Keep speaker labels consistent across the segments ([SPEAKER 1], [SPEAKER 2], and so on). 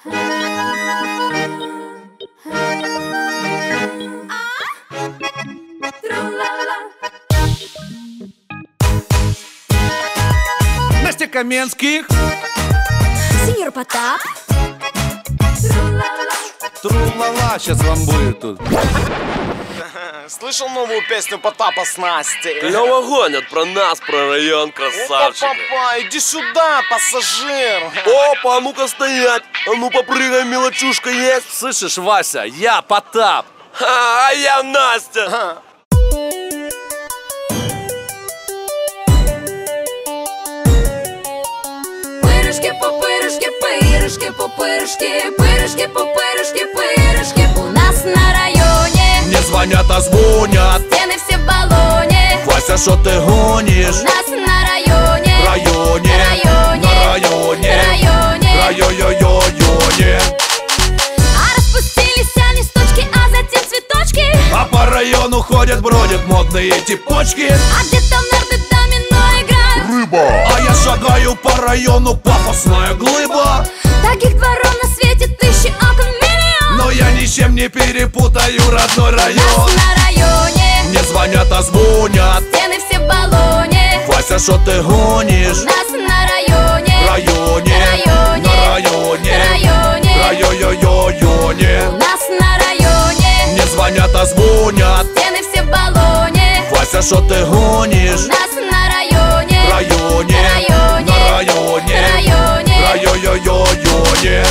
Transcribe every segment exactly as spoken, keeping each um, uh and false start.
[SPEAKER 1] Настя Каменских,
[SPEAKER 2] Сеньор Потап.
[SPEAKER 1] тру-ла-ла, сейчас вам будет тут.
[SPEAKER 3] Слышал новую песню Потапа с Настей?
[SPEAKER 4] Клево гонят про нас, про район, красавчик.
[SPEAKER 3] Опа, папа, иди сюда, пассажир.
[SPEAKER 4] Опа, а ну-ка стоять. А ну попрыгай, мелочушка есть.
[SPEAKER 1] Слышишь, Вася, я Потап.
[SPEAKER 4] А, а я Настя.
[SPEAKER 2] Пырышки, пупырышки, пырышки, пупырышки, пырышки, пупырышки, пырышки. У нас на районе
[SPEAKER 1] Мне звонят, а звонят.
[SPEAKER 2] стены все в баллоне.
[SPEAKER 1] Вася, что ты гонишь?
[SPEAKER 2] У нас на районе,
[SPEAKER 1] Районе,
[SPEAKER 2] районе,
[SPEAKER 1] на районе,
[SPEAKER 2] районе.
[SPEAKER 1] райо-йо-йо-йоне.
[SPEAKER 2] А распустились листочки, а затем цветочки.
[SPEAKER 1] А по району ходят, бродят модные типочки.
[SPEAKER 2] А где-то в нарды домино играют.
[SPEAKER 1] Рыба. А я шагаю по району, пафосная глыба.
[SPEAKER 2] Таких дворов на свете тысячи, окон миллион.
[SPEAKER 1] Но я ни с чем не перепутаю родной
[SPEAKER 2] У нас
[SPEAKER 1] район.
[SPEAKER 2] на районе
[SPEAKER 1] Мне звонят, а звонят.
[SPEAKER 2] стены все в баллоне.
[SPEAKER 1] Вася, что ты гонишь?
[SPEAKER 2] У нас на районе,
[SPEAKER 1] Районе,
[SPEAKER 2] районе,
[SPEAKER 1] на районе,
[SPEAKER 2] районе.
[SPEAKER 1] райо-йо-йо-йоне.
[SPEAKER 2] У нас на районе
[SPEAKER 1] Мне звонят, а звонят.
[SPEAKER 2] стены все в баллоне.
[SPEAKER 1] Вася, что ты гонишь?
[SPEAKER 2] У нас на районе,
[SPEAKER 1] Районе,
[SPEAKER 2] районе,
[SPEAKER 1] на районе,
[SPEAKER 2] районе.
[SPEAKER 1] райо-йо-йо-йоне.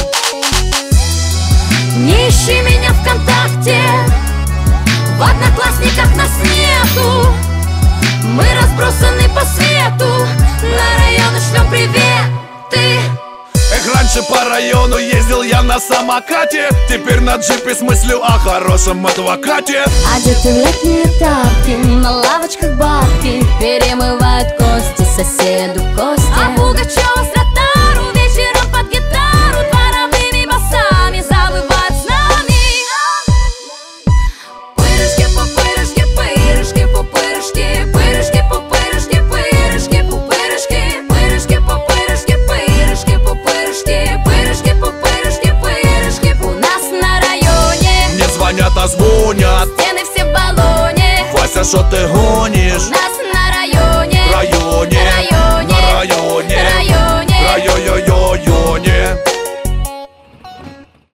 [SPEAKER 2] Не ищи меня ВКонтакте, в одноклассниках нас нету. Мы разбросаны по свету, на районы шлем приветы.
[SPEAKER 1] Эх, раньше по району ездил я на самокате. Теперь на джипе с мыслью о хорошем адвокате.
[SPEAKER 2] Одеты в летние тапки, на лавочках бабки перемывают кости соседу кости. А Пугачева с Ротару вечером под гитару дворовыми басами завывают с нами. Пырышки, пупырышки, пырышки, пупырышки, пырышки, пупырышки, пырышки, пупырышки, пырышки, пупырышки, пырышки, пупырышки, пырышки, пупырышки, пырышки. У нас на районе
[SPEAKER 1] Мне звонят, а звонят.
[SPEAKER 2] стены все в баллоне.
[SPEAKER 1] Вася, что ты гонишь?
[SPEAKER 2] У нас